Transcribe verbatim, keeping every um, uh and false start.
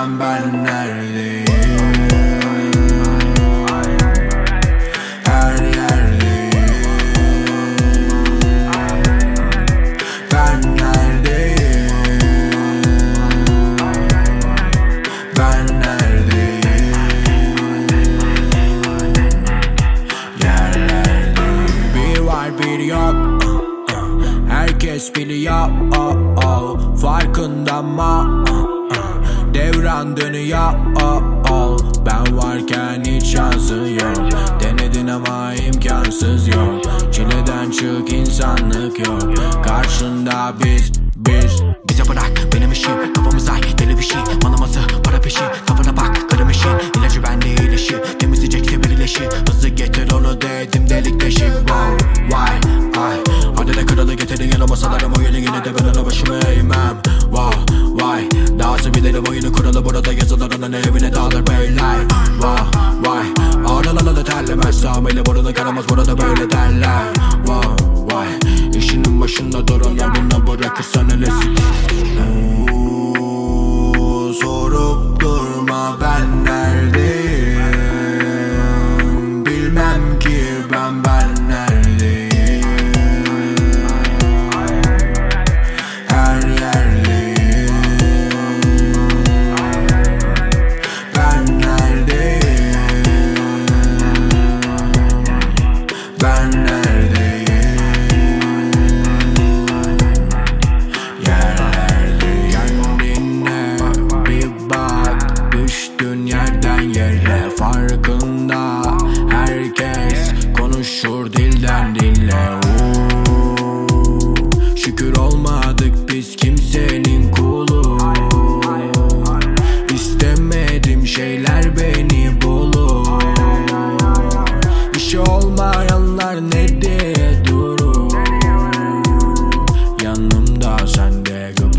bilmem ben neredeyim. Her yerdeyim. Ben neredeyim? Ben neredeyim? Yerlerdeyim. Bir var bir yok. Herkes biliyor, oh, oh. Farkında mı? Devran dönüyor, oh, oh. Ben varken hiç şansın yok. Denedin ama imkansız yok. Çileden çık, insanlık yok. Karşında biz, biz. Bize bırak benim işim, kafamız ay deli bir şey. Manaması para peşi, kafana bak karım işi. İlacı bende iyileşi, temizleyecekse bir ileşi. Hızlı getir onu dedim delik deşik. Wow, vay, ay. Hadi de kralı getirin yana masalarım. O yine yine de ben ana başımı eğmem. Wow, vay. Dağısı bilirim oyunu kuralı burada yazılarının evine dağılır beyler. Wow, vay. Ağrılalı terlemez sağmayla burunu karamaz burada böyle derler. Wow, vay. İşinin başında durana buna bırakırsan elesi. Oo, sorup durma ben neredeyim? Bilmem ki ben ben neredeyim? Her yerdeyim. Ben neredeyim? Ben neredeyim? Düştün yerden yere farkında. Herkes konuşur dilden dille. Oo, şükür olmadık biz kimsenin kulu. İstemedim şeyler beni bulur. İşi olmayanlar ne diye durur. Yanımda sen de